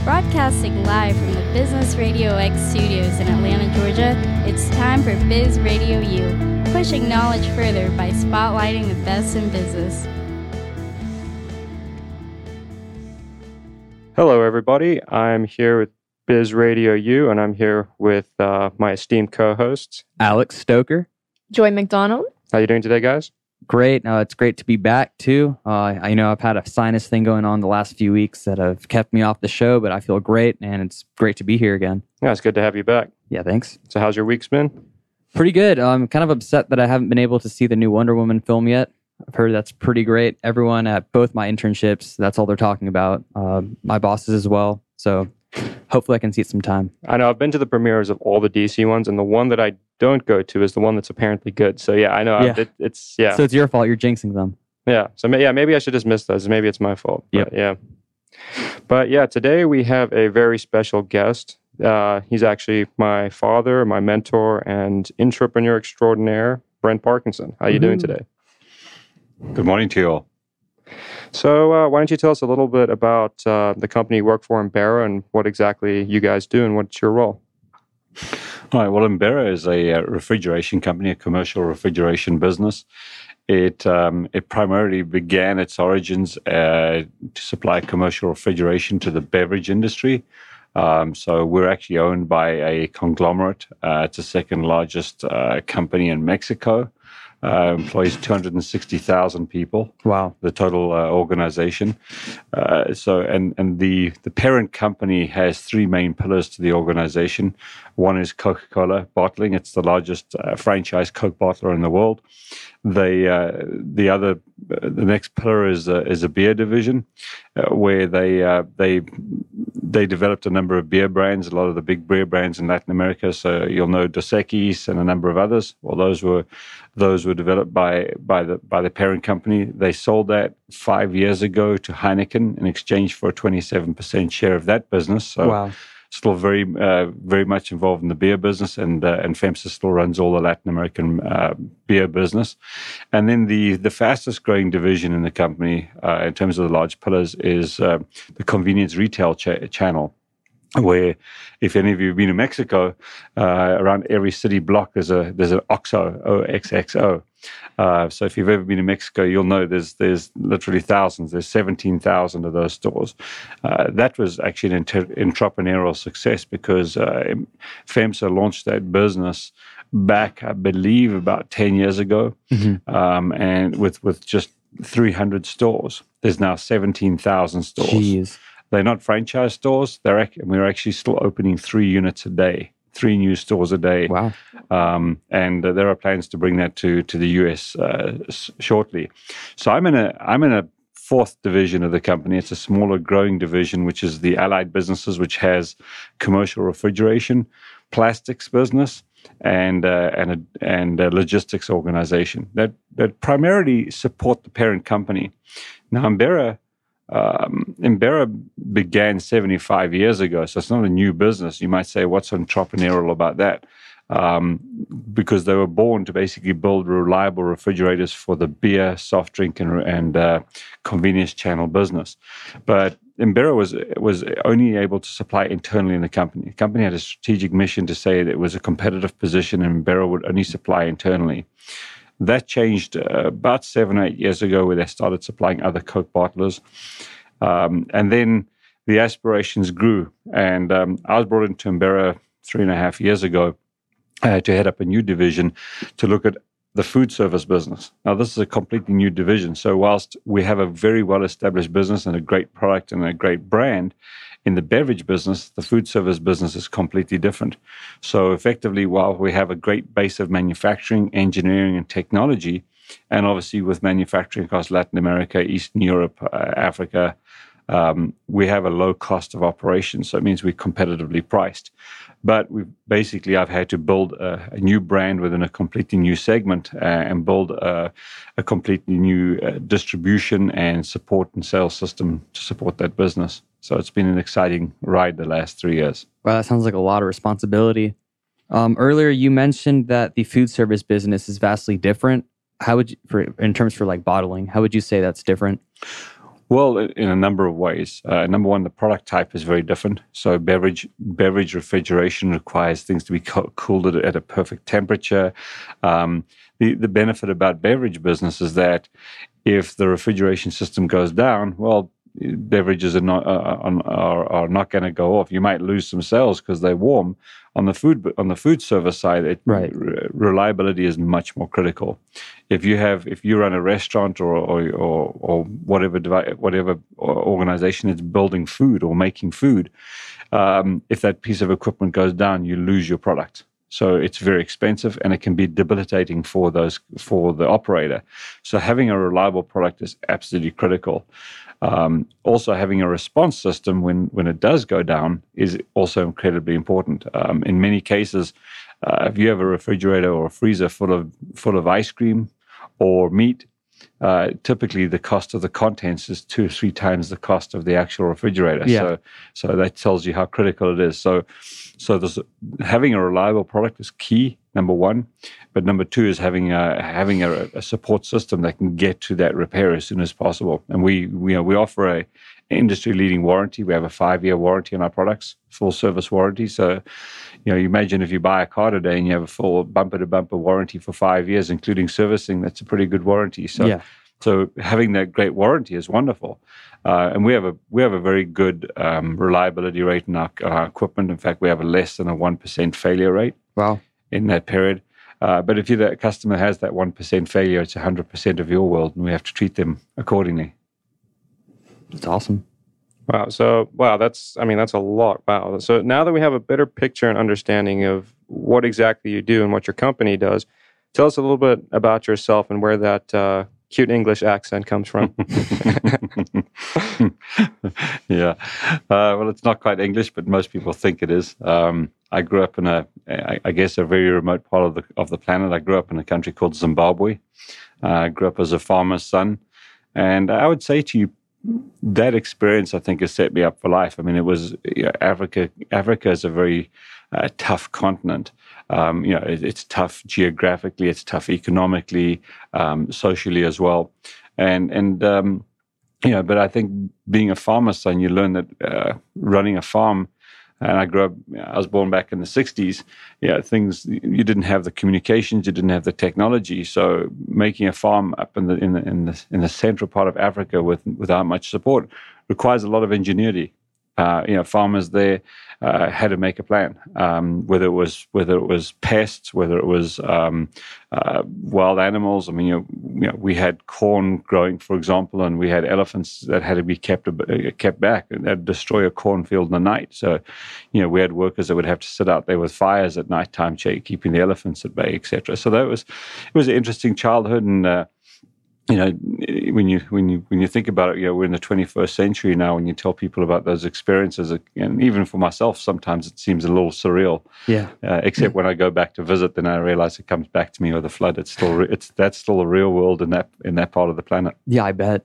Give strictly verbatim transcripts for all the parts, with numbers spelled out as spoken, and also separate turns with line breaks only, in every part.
Broadcasting live from the Business Radio X studios in Atlanta, Georgia, it's time for Biz Radio U, pushing knowledge further by spotlighting the best in business.
Hello, everybody. I'm here with Biz Radio U, and I'm here with uh, my esteemed co-hosts,
Alex Stoker,
Joy McDonald.
How you doing today, guys?
Great. Uh, it's great to be back, too. Uh, I know I've had a sinus thing going on the last few weeks that have kept me off the show, but I feel great, and it's great to be here again.
Yeah, it's good to have you back.
Yeah, thanks.
So how's your week's been?
Pretty good. I'm kind of upset that I haven't been able to see the new Wonder Woman film yet. I've heard that's pretty great. Everyone at both my internships, that's all they're talking about. Uh, my bosses as well. So hopefully I can see it sometime.
I know I've been to the premieres of all the D C ones, and the one that I don't go to is the one that's apparently good. So yeah, I know
Yeah.
it, it's yeah.
So it's your fault. You're jinxing them.
Yeah. So yeah, maybe I should just miss those. Maybe it's my fault.
Yep.
But, yeah. But yeah, today we have a very special guest. Uh, he's actually my father, my mentor, and entrepreneur extraordinaire, Brent Parkinson. How are you
Mm-hmm.
doing today?
Good morning to you all.
So uh, why don't you tell us a little bit about uh, the company you work for, Embera, and what exactly you guys do and what's your role?
All right. Well, Embera is a uh, refrigeration company, a commercial refrigeration business. It um, it primarily began its origins uh, to supply commercial refrigeration to the beverage industry. Um, so we're actually owned by a conglomerate. Uh, it's the second largest uh, company in Mexico. Uh, employs two hundred sixty thousand people.
Wow.
The total uh, organization. Uh, so, and and the the parent company has three main pillars to the organization. One is Coca-Cola bottling. It's the largest uh, franchise Coke bottler in the world. They uh, the other uh, the next pillar is uh, is a beer division, uh, where they uh, they they developed a number of beer brands, a lot of the big beer brands in Latin America. So you'll know Dos Equis and a number of others. Well, those were those were developed by by the by the parent company. They sold that five years ago to Heineken in exchange for a twenty-seven percent share of that business. So
Wow.
still very uh, very much involved in the beer business, and uh, and FEMSA still runs all the Latin American uh, beer business. And then the the fastest growing division in the company uh, in terms of the large pillars is uh, the convenience retail cha- channel. Where, if any of you have been in Mexico, uh, around every city block there's a there's an OXXO, O X X O. Uh, so if you've ever been in Mexico, you'll know there's there's literally thousands. There's seventeen thousand of those stores. Uh, that was actually an inter- entrepreneurial success because uh, FEMSA launched that business back, I believe, about ten years ago,
Mm-hmm.
um, and with with just three hundred stores. There's now seventeen thousand stores.
Jeez.
They're not franchise stores. They're ac- we're actually still opening three units a day, three new stores a day.
Wow.
Um, and uh, there are plans to bring that to to the U S uh, s- shortly. So I'm in a I'm in a fourth division of the company. It's a smaller, growing division, which is the allied businesses, which has commercial refrigeration, plastics business, and uh, and a, and a logistics organization that that primarily support the parent company. Now, Embera. Um, Embera began seventy-five years ago, so it's not a new business. You might say, what's entrepreneurial about that? Um, because they were born to basically build reliable refrigerators for the beer, soft drink, and, and uh, convenience channel business. But Embera was was only able to supply internally in the company. The company had a strategic mission to say that it was a competitive position, and Embera would only supply internally. That changed uh, about seven, eight years ago, where they started supplying other Coke bottlers. Um, and then the aspirations grew. And um, I was brought into Embera three and a half years ago uh, to head up a new division to look at the food service business. Now, this is a completely new division. So whilst we have a very well-established business and a great product and a great brand, in the beverage business, the food service business is completely different. So effectively, while we have a great base of manufacturing, engineering, and technology, and obviously with manufacturing across Latin America, Eastern Europe, uh, Africa, um, we have a low cost of operation. So it means we're competitively priced. But we basically, I've had to build a, a new brand within a completely new segment uh, and build a, a completely new uh, distribution and support and sales system to support that business. So it's been an exciting ride the last three years.
Wow, that sounds like a lot of responsibility. Um, earlier, you mentioned that the food service business is vastly different. How would you, for in terms for like bottling, how would you say that's different?
Well, in a number of ways. Uh, number one, the product type is very different. So beverage beverage refrigeration requires things to be co- cooled at, at a perfect temperature. Um, the, the benefit about beverage business is that if the refrigeration system goes down, well, beverages are not uh, are, are not going to go off. You might lose some sales because they're warm. On the food on the food service side, it,
Right.
re- reliability is much more critical. If you have if you run a restaurant or or or, or whatever devi- whatever organization is building food or making food, um, if that piece of equipment goes down, you lose your product. So it's very expensive and it can be debilitating for those for the operator. So having a reliable product is absolutely critical. Um, also, having a response system when, when it does go down is also incredibly important. Um, in many cases, uh, if you have a refrigerator or a freezer full of full of ice cream or meat, uh, typically the cost of the contents is two or three times the cost of the actual refrigerator.
Yeah.
So, so that tells you how critical it is. So, so this, having a reliable product is key. Number one, but number two is having a having a, a support system that can get to that repair as soon as possible. And we we you know, we offer a industry leading warranty. We have a five year warranty on our products, full service warranty. So, you know, you imagine if you buy a car today and you have a full bumper to bumper warranty for five years, including servicing, that's a pretty good warranty. So,
Yeah.
so having that great warranty is wonderful. Uh, and we have a we have a very good um, reliability rate in our, our equipment. In fact, we have a less than a one percent failure rate
Wow.
in that period. Uh, but if you, the customer has that one percent failure, it's one hundred percent of your world, and we have to treat them accordingly.
That's awesome.
Wow. So, wow, that's, I mean, that's a lot. Wow. So now that we have a better picture and understanding of what exactly you do and what your company does, tell us a little bit about yourself and where that uh, cute English accent comes from.
Yeah. Uh, well, it's not quite English, but most people think it is. Um, I grew up in a, I, I guess, a very remote part of the of the planet. I grew up in a country called Zimbabwe. Uh, I grew up as a farmer's son. And I would say to you, that experience, I think, has set me up for life. I mean, it was you know, Africa. Africa is a very uh, tough continent. Um, you know, it, it's tough geographically, it's tough economically, um, socially as well. And and um, you know, but I think being a farmer's son, you learn that uh, running a farm. And I grew up, I was born back in the sixties. Yeah, things, you didn't have the communications, you didn't have the technology. So making a farm up in the in the in the, in the central part of Africa with without much support requires a lot of ingenuity. Uh, you know, farmers there uh, had to make a plan, um, whether it was whether it was pests, whether it was um, uh, wild animals. I mean, you know, you know, we had corn growing, for example, and we had elephants that had to be kept uh, kept back. They'd destroy a cornfield in the night. So, you know, we had workers that would have to sit out there with fires at nighttime, keeping the elephants at bay, et cetera. So that was it was an interesting childhood, and uh, you know, when you when you when you think about it, you know, we're in the twenty-first century now. When you tell people about those experiences, and even for myself, sometimes it seems a little surreal.
Yeah.
Uh, except when I go back to visit, then I realize it comes back to me with a flood. It's still re- it's that's still a real world in that in that part of the planet.
Yeah, I bet.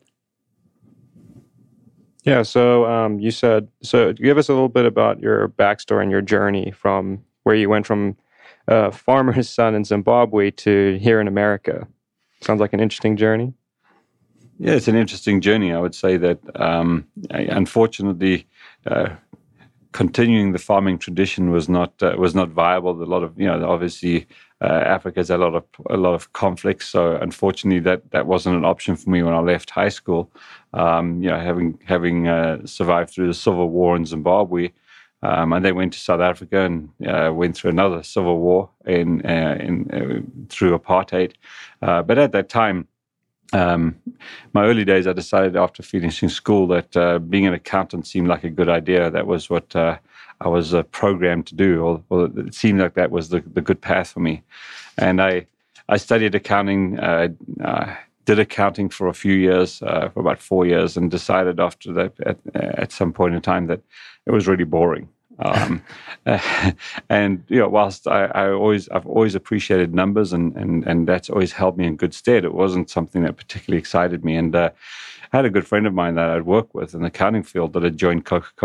Yeah. So um, you said, so give us a little bit about your backstory and your journey from where you went from uh, farmer's son in Zimbabwe to here in America. Sounds like an interesting journey.
Yeah, it's an interesting journey. I would say that, um, unfortunately, uh, continuing the farming tradition was not uh, was not viable. A lot of you know, obviously, uh, Africa's a lot of a lot of conflicts. So, unfortunately, that, that wasn't an option for me when I left high school. Um, you know, having having uh, survived through the civil war in Zimbabwe. Um, and they went to South Africa and uh, went through another civil war in, uh, in uh, through apartheid. Uh, but at that time, um, my early days, I decided after finishing school that uh, being an accountant seemed like a good idea. That was what uh, I was uh, programmed to do, or, or it seemed like that was the, the good path for me. And I I studied accounting. Uh, uh, Did accounting for a few years, uh, for about four years, and decided after that, at, at some point in time, that it was really boring. Um, uh, and you know, whilst I, I always, I've always appreciated numbers, and and and that's always held me in good stead. It wasn't something that particularly excited me. And uh, I had a good friend of mine that I'd worked with in the accounting field that had joined Coca-Cola,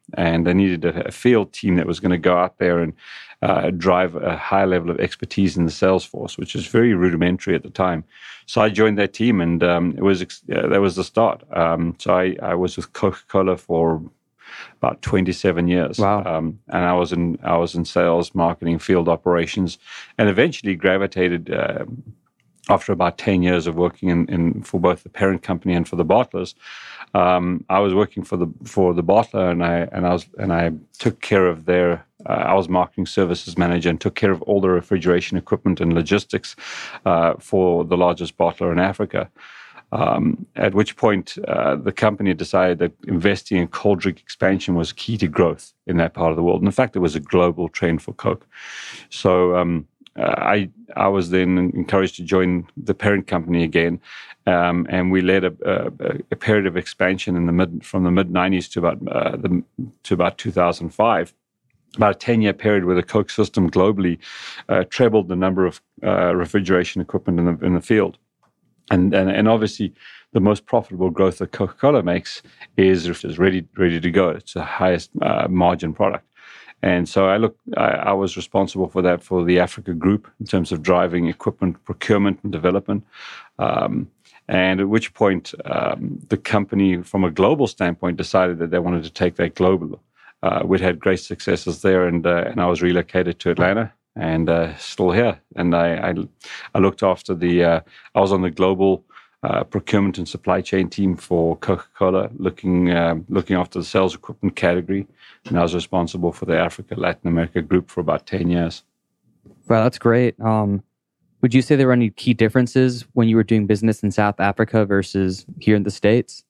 and they needed a, a field team that was going to go out there and uh, drive a high level of expertise in the sales force, which was very rudimentary at the time. So I joined that team, and um, it was uh, that was the start. Um, so I, I was with Coca-Cola for about twenty-seven years.
Wow.
Um, and I was in I was in sales, marketing, field operations, and eventually gravitated uh, after about ten years of working in, in for both the parent company and for the bottlers. Um, I was working for the for the bottler, and I and I was and I took care of their. Uh, I was marketing services manager and took care of all the refrigeration equipment and logistics uh, for the largest bottler in Africa. Um, at which point, uh, the company decided that investing in cold drink expansion was key to growth in that part of the world. And in fact, it was a global trend for Coke. So um, uh, I I was then encouraged to join the parent company again, um, and we led a, a, a period of expansion in the mid from the mid nineties to about uh, the to about two thousand five. About a ten-year period where the Coke system globally uh, trebled the number of uh, refrigeration equipment in the in the field. And, and and obviously, the most profitable growth that Coca-Cola makes is is ready ready to go. It's the highest uh, margin product, and so I look. I, I was responsible for that for the Africa group in terms of driving equipment procurement and development. Um, and at which point, um, the company, from a global standpoint, decided that they wanted to take that global. Uh, we'd had great successes there, and uh, and I was relocated to Atlanta. And uh, still here, and I, I, I looked after the. Uh, I was on the global uh, procurement and supply chain team for Coca-Cola, looking um, looking after the sales equipment category, and I was responsible for the Africa Latin America group for about ten years.
Wow, that's great. Um, would you say there were any key differences when you were doing business in South Africa versus here in the States?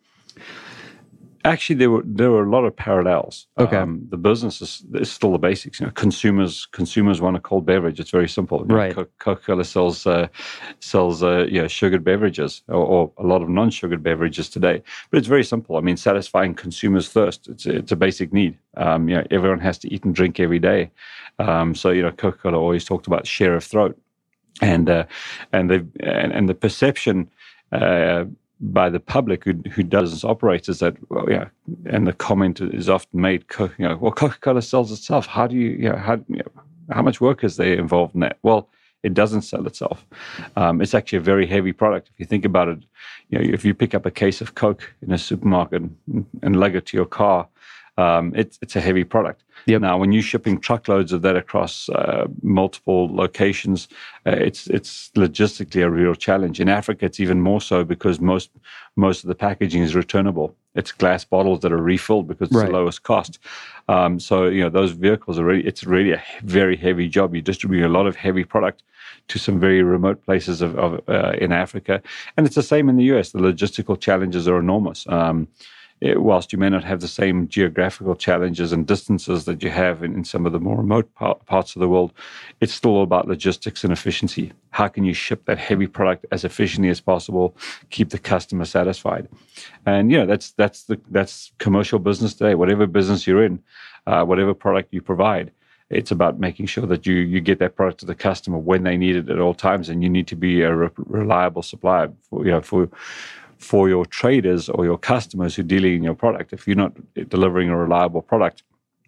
Actually, there were there were a lot of parallels.
Okay,
um, the business is, is still the basics. You know, consumers consumers want a cold beverage. It's very simple. You know,
right.
Coca-Cola sells uh, sells uh, you know, sugared beverages or, or a lot of non-sugared beverages today. But it's very simple. I mean, satisfying consumers' thirst. It's it's a basic need. Um, you know, everyone has to eat and drink every day. Um, so you know, Coca-Cola always talked about share of throat, and uh, and the and, and the perception. Uh, by the public who who does operate is that, well, yeah, and the comment is often made, you know, well, Coca-Cola sells itself. How do you, you know, how you know, how much work is there involved in that? Well, it doesn't sell itself. Um, it's actually a very heavy product. If you think about it, you know, if you pick up a case of Coke in a supermarket and, and lug it to your car, um, it's it's a heavy product.
Yep.
Now, when you're shipping truckloads of that across uh, multiple locations, uh, it's it's logistically a real challenge. In Africa, it's even more so because most most of the packaging is returnable. It's glass bottles that are refilled because it's
right.
the lowest cost. Um, so you know those vehicles are really it's really a very heavy job. You distribute a lot of heavy product to some very remote places of, of uh, in Africa, and it's the same in the U S. The logistical challenges are enormous. Um, It, whilst you may not have the same geographical challenges and distances that you have in, in some of the more remote par- parts of the world, it's still about logistics and efficiency. How can you ship that heavy product as efficiently as possible, keep the customer satisfied? And you know that's that's the that's commercial business today. Whatever business you're in, uh, whatever product you provide, it's about making sure that you you get that product to the customer when they need it at all times, and you need to be a re- reliable supplier for you know for. for your traders or your customers who are dealing in your product. If you're not delivering a reliable product,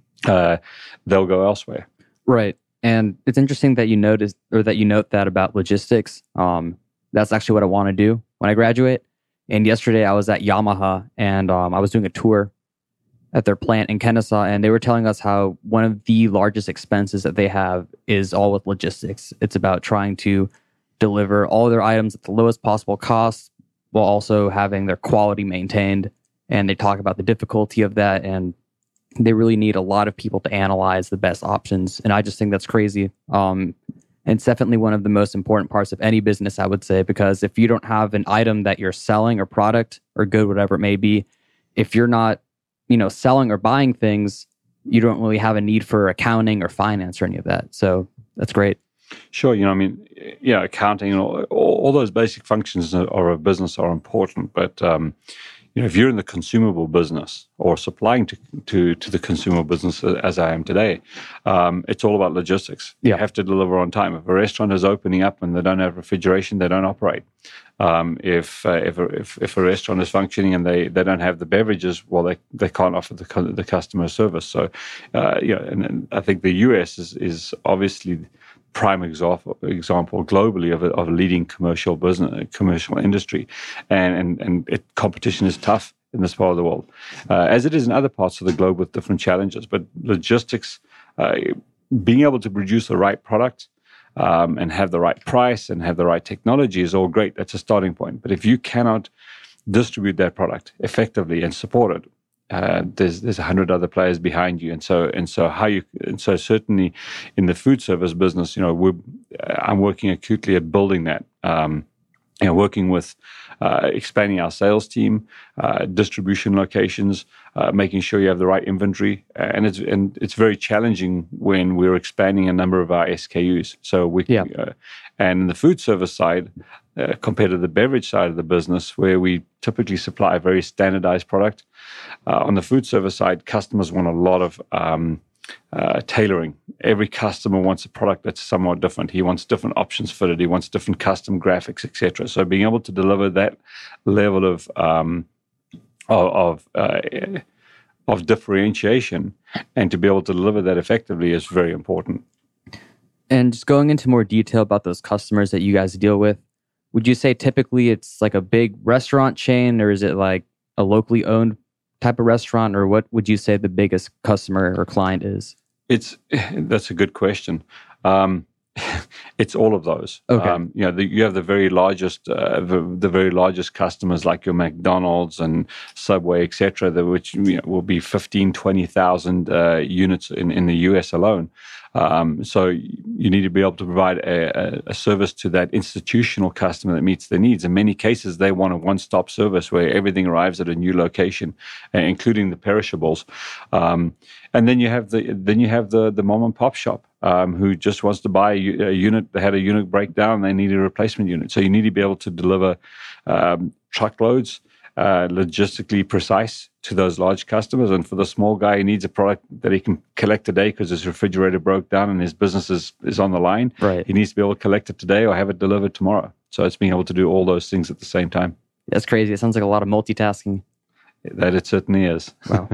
uh, they'll go elsewhere.
Right. And it's interesting that you notice or that you note that about logistics. Um, that's actually what I want to do when I graduate. And yesterday I was at Yamaha and um, I was doing a tour at their plant in Kennesaw, and they were telling us how one of the largest expenses that they have is all with logistics. It's about trying to deliver all their items at the lowest possible cost, while also having their quality maintained. And they talk about the difficulty of that, and they really need a lot of people to analyze the best options. And I just think that's crazy. Um, and it's definitely one of the most important parts of any business, I would say, because if you don't have an item that you're selling or product or good, whatever it may be, if you're not, you know, selling or buying things, you don't really have a need for accounting or finance or any of that. So that's great.
Sure, you know, I mean, yeah, accounting and all, all, all those basic functions of a business are important, but um, you know, if you're in the consumable business or supplying to to, to the consumer business as I am today, um, it's all about logistics.
Yeah.
You have to deliver on time. If a restaurant is opening up and they don't have refrigeration, they don't operate. Um, if, uh, if, a, if if a restaurant is functioning and they, they don't have the beverages, well, they, they can't offer the the customer service. So, uh, yeah, and, and I think the U S is is obviously prime example example globally of a, of a leading commercial business commercial industry, and and and it, competition is tough in this part of the world, uh, as it is in other parts of the globe with different challenges. But logistics, uh, being able to produce the right product. Um, and have the right price and have the right technology is all great. That's a starting point. But if you cannot distribute that product effectively and support it, uh, there's there's a hundred other players behind you. And so and so how you and so certainly in the food service business, you know, we're, I'm working acutely at building that. Um, you know, working with uh, expanding our sales team, uh, distribution locations, uh, making sure you have the right inventory, and it's and it's very challenging when we're expanding a number of our S K Us. So we,
yeah.
uh, and the food service side, uh, compared to the beverage side of the business, where we typically supply a very standardized product, uh, on the food service side, customers want a lot of um, Uh, tailoring. Every customer wants a product that's somewhat different. He wants different options fitted. He wants different custom graphics, et cetera. So being able to deliver that level of um, of of, uh, of differentiation and to be able to deliver that effectively is very important.
And just going into more detail about those customers that you guys deal with, would you say typically it's like a big restaurant chain, or is it like a locally owned type of restaurant, or what would you say the biggest customer or client is?
It's that's a good question. Um, it's all of those.
Okay.
Um, you know, the, you have the very largest, uh, the, the very largest customers like your McDonald's and Subway, et cetera, that which you know, will be fifteen, twenty thousand uh, units in, in the U S alone. Um, so you need to be able to provide a, a service to that institutional customer that meets their needs. In many cases, they want a one-stop service where everything arrives at a new location, uh, including the perishables. Um, and then you have the then you have the the mom and pop shop um, who just wants to buy a, a unit. They had a unit breakdown. They need a replacement unit. So you need to be able to deliver um, truckloads. Uh, logistically precise to those large customers, and for the small guy, he needs a product that he can collect today because his refrigerator broke down and his business is, is on the line.
Right.
He needs to be able to collect it today or have it delivered tomorrow. So it's being able to do all those things at the same time.
That's crazy. It sounds like a lot of multitasking.
That it certainly is.
Wow.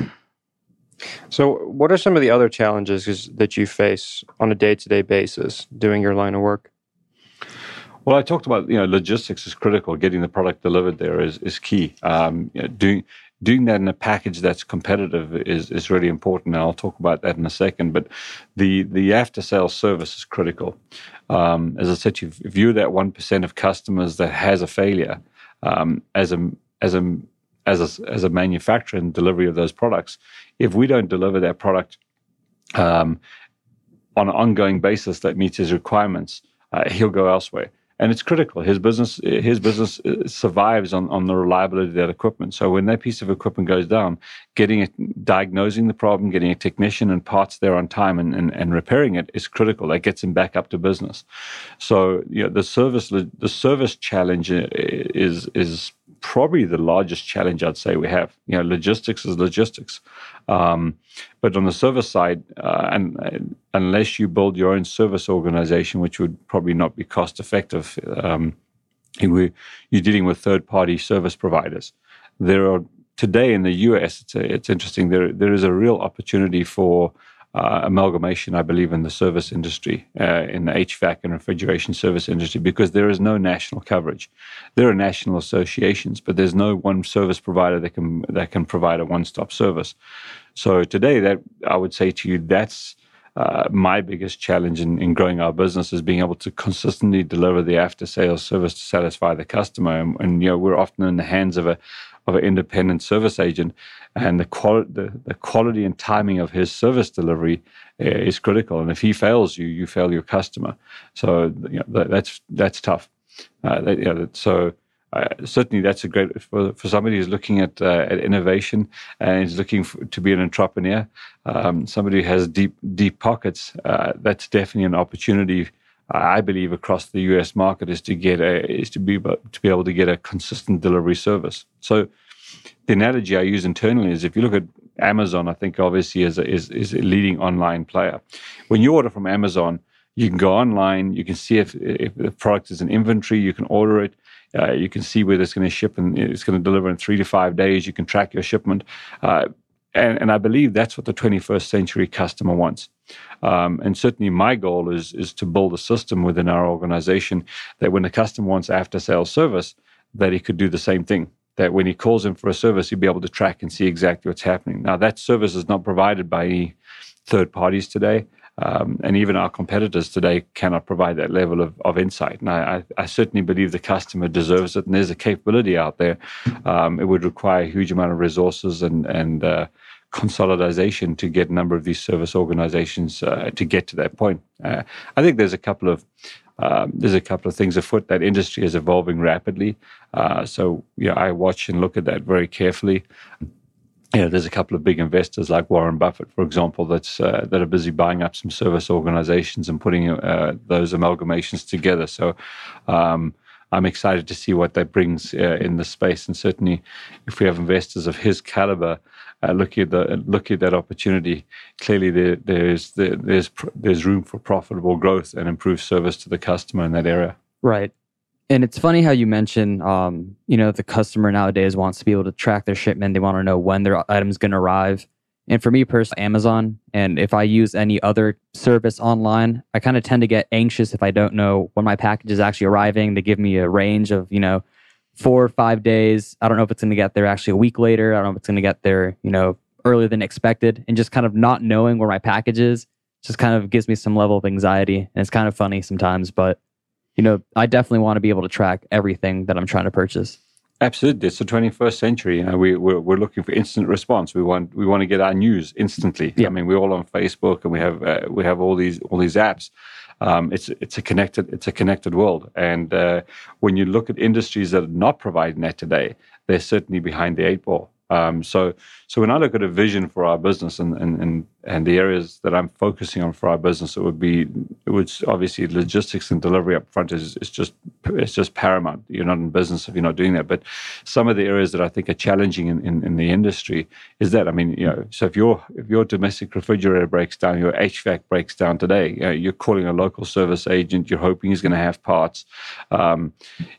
So what are some of the other challenges that you face on a day-to-day basis doing your line of work?
Well, I talked about, you know, logistics is critical. Getting the product delivered there is, is key. Um, you know, doing doing that in a package that's competitive is, is really important. And I'll talk about that in a second. But the the after sales service is critical. Um, as I said, if, if you're that one percent of customers that has a failure, um, as a as a as a as a manufacturer and delivery of those products, if we don't deliver that product um, on an ongoing basis that meets his requirements, uh, he'll go elsewhere. And it's critical. His business, his business survives on, on the reliability of that equipment. So when that piece of equipment goes down, getting it, diagnosing the problem, getting a technician and parts there on time, and, and, and repairing it is critical. That gets him back up to business. So you know, the service, the service challenge is is probably the largest challenge I'd say we have. You know, logistics is logistics. Um, but on the service side, uh, and uh, unless you build your own service organization, which would probably not be cost effective, um, we, you're dealing with third-party service providers. There are today in the U S, it's, a, it's interesting. There there is a real opportunity for uh, amalgamation, I believe, in the service industry, uh, in the H V A C and refrigeration service industry, because there is no national coverage. There are national associations, but there's no one service provider that can that can provide a one-stop service. So today, that I would say to you, that's uh, my biggest challenge in, in growing our business, is being able to consistently deliver the after-sales service to satisfy the customer. And, and you know, we're often in the hands of a of an independent service agent, and the quality, the, the quality and timing of his service delivery uh, is critical. And if he fails you, you fail your customer. So you know, that, that's that's tough. Uh, that, you know, so uh, certainly that's a great for for somebody who's looking at uh, at innovation and is looking for, to be an entrepreneur. Um, somebody who has deep deep pockets. Uh, that's definitely an opportunity. I believe across the U S market is to get a is to be to be able to get a consistent delivery service. So, the analogy I use internally is if you look at Amazon, I think obviously is a, is, is a leading online player. When you order from Amazon, you can go online, you can see if, if the product is in inventory, you can order it, uh, you can see whether it's going to ship and it's going to deliver in three to five days, you can track your shipment. Uh, and, and I believe that's what the twenty-first century customer wants. Um, and certainly my goal is, is to build a system within our organization that when the customer wants after-sales service, that he could do the same thing. That when he calls in for a service, he'd be able to track and see exactly what's happening. Now, that service is not provided by any third parties today. Um, and even our competitors today cannot provide that level of, of insight. And I, I, I certainly believe the customer deserves it, and there's a capability out there. Um, it would require a huge amount of resources and, and uh, consolidation to get a number of these service organizations uh, to get to that point. Uh, I think there's a couple of um, there's a couple of things afoot. That industry is evolving rapidly, uh, so you know, I watch and look at that very carefully. You know, there's a couple of big investors like Warren Buffett, for example, that's uh, that are busy buying up some service organizations and putting uh, those amalgamations together. So um, I'm excited to see what that brings uh, in the space. And certainly, if we have investors of his caliber uh, looking at the looking at that opportunity, clearly there, there's there, there's there's room for profitable growth and improved service to the customer in that area.
Right. And it's funny how you mention, um, you know, the customer nowadays wants to be able to track their shipment. They want to know when their item's going to arrive. And for me personally, Amazon, and if I use any other service online, I kind of tend to get anxious if I don't know when my package is actually arriving. They give me a range of, you know, four or five days. I don't know if it's going to get there actually a week later. I don't know if it's going to get there, you know, earlier than expected. And just kind of not knowing where my package is just kind of gives me some level of anxiety. And it's kind of funny sometimes, but you know, I definitely want to be able to track everything that I'm trying to purchase.
Absolutely, it's the twenty-first century. You know, we we're, we're looking for instant response. We want we want to get our news instantly. Yeah. I mean, we're all on Facebook, and we have uh, we have all these all these apps. Um, it's it's a connected it's a connected world. And uh, when you look at industries that are not providing that today, they're certainly behind the eight ball. Um, so so when I look at a vision for our business and and and and the areas that I'm focusing on for our business, it would be it would obviously logistics and delivery up front is, is just it's just paramount. You're not in business if you're not doing that. But some of the areas that I think are challenging in, in, in the industry is that I mean you know so if your if your domestic refrigerator breaks down, your H V A C breaks down today, you know, you're calling a local service agent. You're hoping he's going to have parts. Um,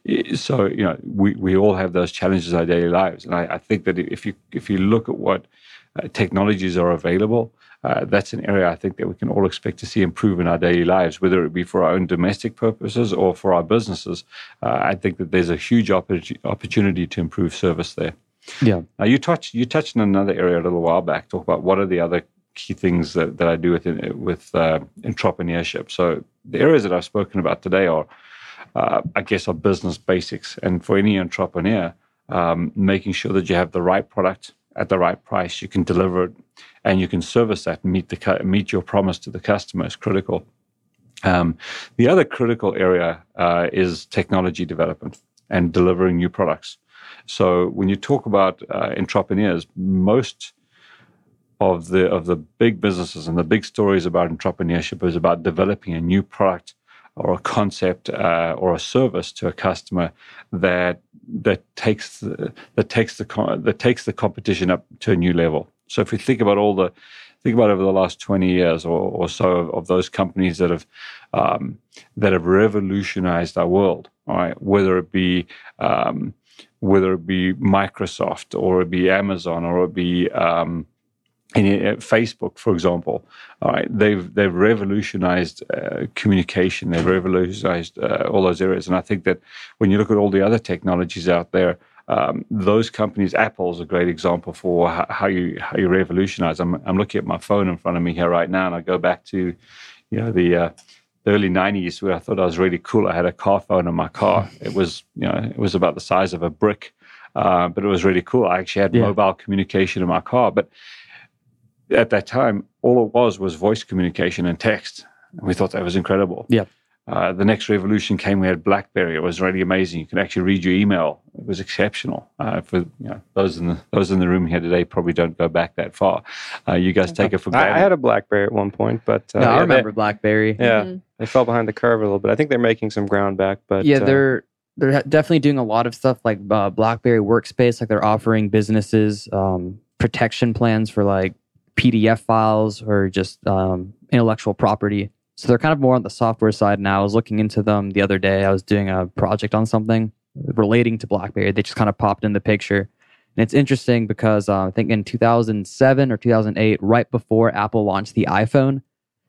so you know we we all have those challenges in our daily lives, and I, I think that if you if you look at what uh, technologies are available. Uh, that's an area I think that we can all expect to see improve in our daily lives, whether it be for our own domestic purposes or for our businesses. Uh, I think that there's a huge oppor- opportunity to improve service there.
Yeah.
Now you touched you touched on another area a little while back. Talk about what are the other key things that, that I do with with uh, entrepreneurship. So the areas that I've spoken about today are, uh, I guess, are business basics, and for any entrepreneur, um, making sure that you have the right product at the right price, you can deliver it, and you can service that and meet the meet your promise to the customer is critical. Um, the other critical area uh, is technology development and delivering new products. So when you talk about uh, entrepreneurs, most of the of the big businesses and the big stories about entrepreneurship is about developing a new product or a concept uh, or a service to a customer that that takes the, that takes the that takes the competition up to a new level. So if we think about all the think about over the last twenty years or, or so of, of those companies that have um, that have revolutionized our world, all right, whether it be um, whether it be Microsoft or it be Amazon or it be um, in uh, Facebook, for example, all right, they've they've revolutionized uh, communication. They've revolutionized uh, all those areas, and I think that when you look at all the other technologies out there, um, those companies, Apple's a great example for how, how you how you revolutionize. I'm I'm looking at my phone in front of me here right now, and I go back to, you know, the uh, the early nineties where I thought I was really cool. I had a car phone in my car. It was you know it was about the size of a brick, uh, but it was really cool. I actually had yeah. mobile communication in my car, but at that time, all it was was voice communication and text. And we thought that was incredible.
Yeah.
Uh, the next revolution came. We had BlackBerry. It was really amazing. You could actually read your email. It was exceptional. Uh, for you know, those in the those in the room here today, probably don't go back that far. Uh, you guys take it for granted.
I had a BlackBerry at one point, but uh,
no,
yeah,
I remember
they,
BlackBerry.
Yeah,
mm-hmm.
they fell behind the curve a little bit. I think they're making some ground back, but
yeah,
uh,
they're they're definitely doing a lot of stuff like uh, BlackBerry Workspace, like they're offering businesses um, protection plans for like P D F files or just um, intellectual property. So they're kind of more on the software side now. I was looking into them the other day. I was doing a project on something relating to BlackBerry. They just kind of popped in the picture. And it's interesting because uh, I think in two thousand seven or two thousand eight, right before Apple launched the iPhone,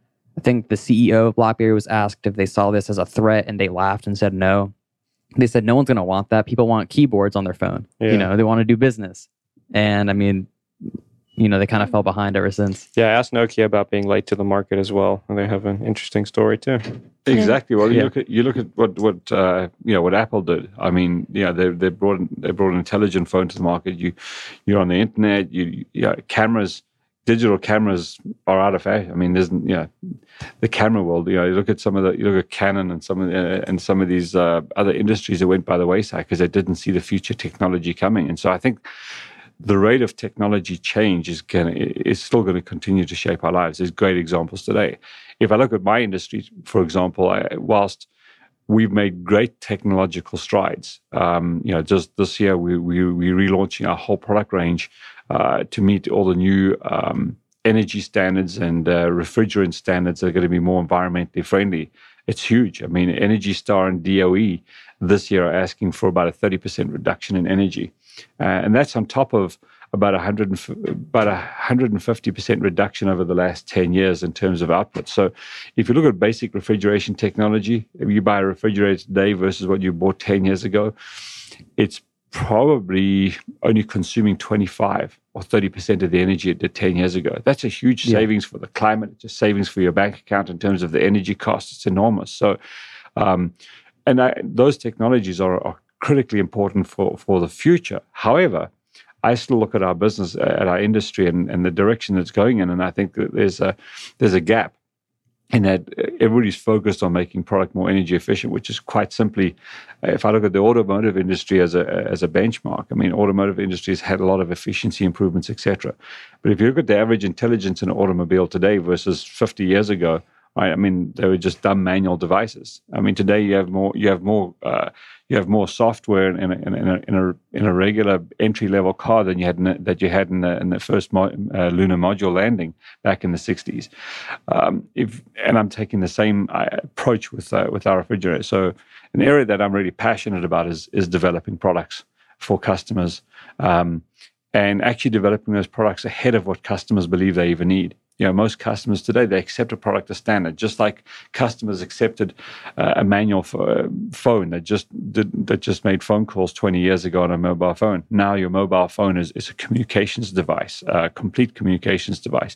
I think the C E O of BlackBerry was asked if they saw this as a threat, and they laughed and said no. They said no one's going to want that. People want keyboards on their phone. Yeah. You know, they want to do business. And I mean, you know, they kind of fell behind ever since.
Yeah, I asked Nokia about being late to the market as well, and they have an interesting story too.
Exactly. Well, you
Yeah.
look at you look at what what uh, you know what Apple did. I mean, yeah, they they brought they brought an intelligent phone to the market. You you're on the internet. You yeah, cameras, digital cameras are out of fashion. I mean, there's you know the camera world. You know, you look at some of the you look at Canon and some of the, uh, and some of these uh, other industries that went by the wayside because they didn't see the future technology coming. And so I think the rate of technology change is going is still going to continue to shape our lives. There's great examples today. If I look at my industry, for example, I, whilst we've made great technological strides, um, you know, just this year we we we're relaunching our whole product range uh, to meet all the new um, energy standards and uh, refrigerant standards that are going to be more environmentally friendly. It's huge. I mean, Energy Star and D O E this year are asking for about a thirty percent reduction in energy. Uh, and that's on top of about one hundred, about a one hundred fifty percent reduction over the last ten years in terms of output. So if you look at basic refrigeration technology, if you buy a refrigerator today versus what you bought ten years ago, it's probably only consuming twenty-five or thirty percent of the energy it did ten years ago. That's a huge
Yeah.
savings for the climate, just savings for your bank account in terms of the energy costs. It's enormous. So, um, and I, those technologies are, are critically important for, for the future. However, I still look at our business, at our industry, and, and the direction it's going in, and I think that there's a there's a gap in that everybody's focused on making product more energy efficient, which is quite simply, if I look at the automotive industry as a as a benchmark, I mean, automotive industry has had a lot of efficiency improvements, et cetera. But if you look at the average intelligence in an automobile today versus fifty years ago, I mean, they were just dumb manual devices. I mean, today you have more, you have more, uh, you have more software in a, in a, in a, in a regular entry level car than you had in a, that you had in the, in the first mo- uh, lunar module landing back in the sixties. Um, if and I'm taking the same uh, approach with uh, with our refrigerator. So an area that I'm really passionate about is is developing products for customers, um, and actually developing those products ahead of what customers believe they even need. You know, most customers today, they accept a product as standard, just like customers accepted uh, a manual f- uh, phone that just did, that just made phone calls twenty years ago on a mobile phone. Now your mobile phone is, is a communications device, a complete communications device.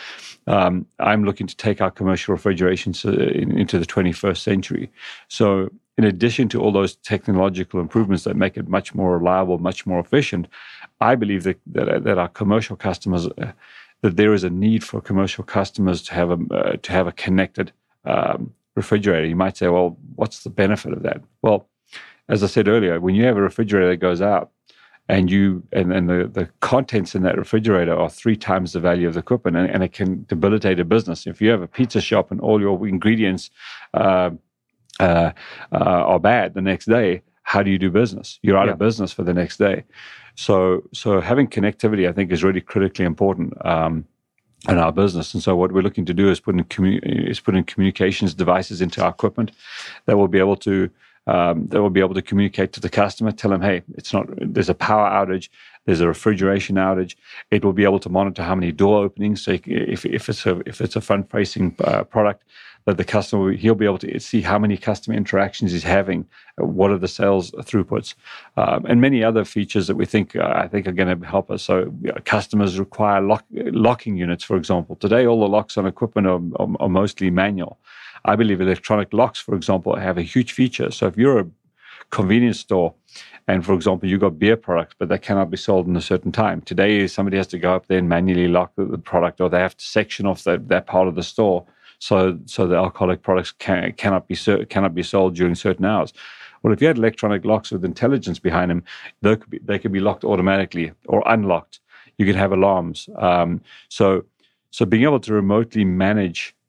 Um, I'm looking to take our commercial refrigeration to, in, into the twenty-first century. So in addition to all those technological improvements that make it much more reliable, much more efficient, I believe that that, that our commercial customers... Uh, that there is a need for commercial customers to have a uh, to have a connected um, refrigerator. You might say, well, what's the benefit of that? Well, as I said earlier, when you have a refrigerator that goes out and you and, and the, the contents in that refrigerator are three times the value of the equipment, and, and it can debilitate a business. If you have a pizza shop and all your ingredients uh, uh, uh, are bad the next day, how do you do business? You're out
Yeah.
of business for the next day. So, so having connectivity, I think, is really critically important um, in our business. And so, what we're looking to do is put in commu- is put in communications devices into our equipment that will be able to um, that will be able to communicate to the customer, tell them, hey, it's not. There's a power outage. There's a refrigeration outage. It will be able to monitor how many door openings. So, if if it's a if it's a front-facing uh, product, that the customer, he'll be able to see how many customer interactions he's having, what are the sales throughputs, um, and many other features that we think, uh, I think are going to help us. So you know, customers require lock, locking units, for example. Today, all the locks on equipment are, are, are mostly manual. I believe electronic locks, for example, have a huge feature. So if you're a convenience store, and for example, you've got beer products, but they cannot be sold in a certain time. Today, somebody has to go up there and manually lock the, the product, or they have to section off that, that part of the store. So, so the alcoholic products can, cannot be cannot be sold during certain hours. Well, if you had electronic locks with intelligence behind them, they could be, they could be locked automatically or unlocked. You could have alarms. Um, so, so being able to remotely manage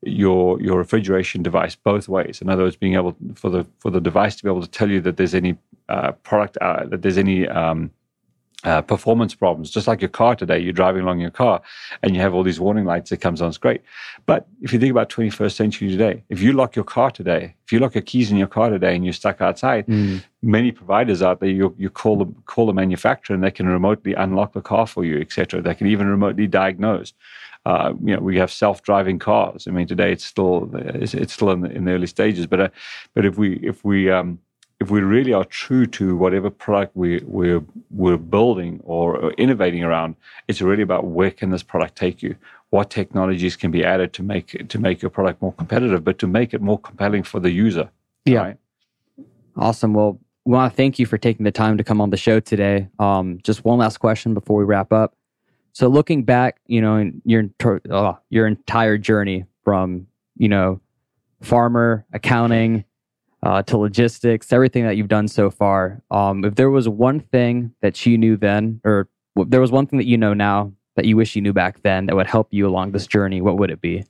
your your refrigeration device both ways. In other words, being able for the for the device to be able to tell you that there's any uh, product uh, that there's any um, uh, performance problems. Just like your car today, you're driving along your car and you have all these warning lights that comes on. It's great. But if you think about twenty-first century today, if you lock your car today, if you lock your keys in your car today and you're stuck outside, mm. many providers out there, you you call the call the manufacturer and they can remotely unlock the car for you, et cetera. They can even remotely diagnose. Uh, you know, we have self-driving cars. I mean, today it's still it's, it's still in the, in the early stages. But uh, but if we if we um, if we really are true to whatever product we we're we're building or, or innovating around, it's really about where can this product take you? What technologies can be added to make to make your product more competitive, but to make it more compelling for the user.
Yeah.
Right?
Awesome. Well, we want to thank you for taking the time to come on the show today. Um, just one last question before we wrap up. So looking back, you know, in your uh, your entire journey from, you know, farmer, accounting, uh, to logistics, everything that you've done so far, um, if there was one thing that you knew then, or if there was one thing that you know now that you wish you knew back then that would help you along this journey, what would it be?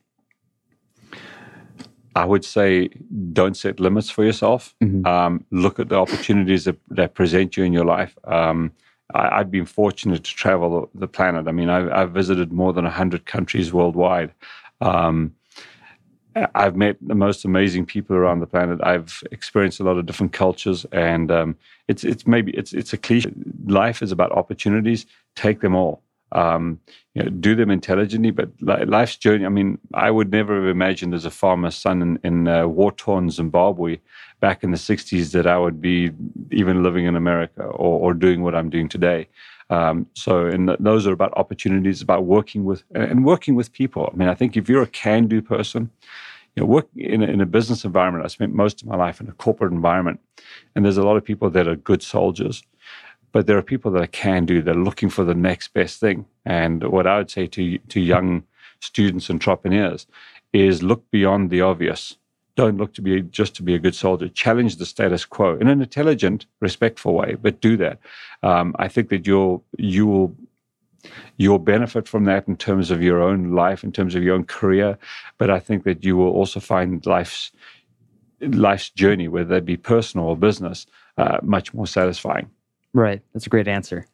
I would say don't set limits for yourself. Mm-hmm. Um, look at the opportunities that, that present you in your life. Um, I, I've been fortunate to travel the planet. I mean, I've, I've visited more than one hundred countries worldwide. Um, I've met the most amazing people around the planet. I've experienced a lot of different cultures, and um, it's it's maybe it's it's a cliche. Life is about opportunities. Take them all. Um, you know, do them intelligently, but life's journey. I mean, I would never have imagined as a farmer's son in, in uh, war-torn Zimbabwe back in the sixties that I would be even living in America or, or doing what I'm doing today. Um, so, and th- those are about opportunities, about working with and working with people. I mean, I think if you're a can-do person, you know, work in a, in a business environment. I spent most of my life in a corporate environment, and there's a lot of people that are good soldiers. But there are people that can do, they're looking for the next best thing. And what I would say to to young students, entrepreneurs, is look beyond the obvious. Don't look to be just to be a good soldier. Challenge the status quo in an intelligent, respectful way, but do that. Um, I think that you'll you will you'll benefit from that in terms of your own life, in terms of your own career. But I think that you will also find life's life's journey, whether it be personal or business, uh, much more satisfying.
Right. That's a great answer.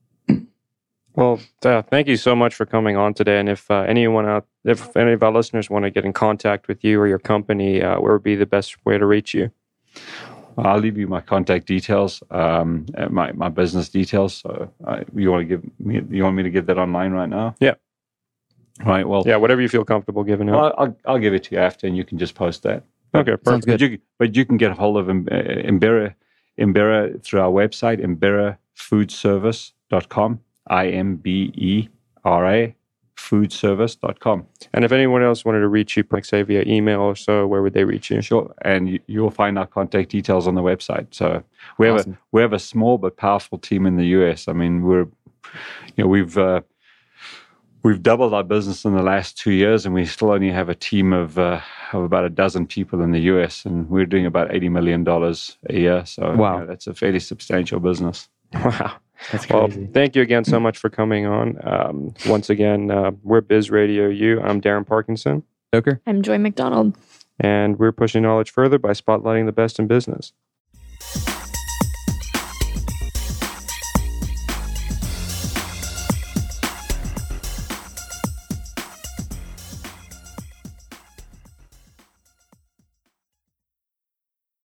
Well, uh, thank you so much for coming on today. And if uh, anyone out, if any of our listeners want to get in contact with you or your company, uh, where would be the best way to reach you?
I'll leave you my contact details, um, my my business details. So uh, you want to give me, you want me to give that online right now?
Yeah.
Right. Well.
Yeah. Whatever you feel comfortable giving out.
Well, I'll I'll give it to you after, and you can just post that.
Okay. Perfect.
Sounds good.
But you, but you can get a hold of Imbera. Imbera through our website, imbera food service dot com, I M B E R A, food service dot com.
And if anyone else wanted to reach you, like say via email or so, where would they reach you?
Sure, and you, you'll find our contact details on the website. So we have, awesome. a, we have a small but powerful team in the U S. I mean, we're, you know, we've... Uh, We've doubled our business in the last two years, and we still only have a team of uh, of about a dozen people in the U S, and we're doing about eighty million dollars a year. So
wow.
You know, that's a fairly substantial business.
Wow.
That's crazy.
Well, thank you again so much for coming on. Um, once again, uh, we're Biz Radio U. I'm Darren Parkinson.
Joker.
I'm Joy McDonald.
And we're pushing knowledge further by spotlighting the best in business.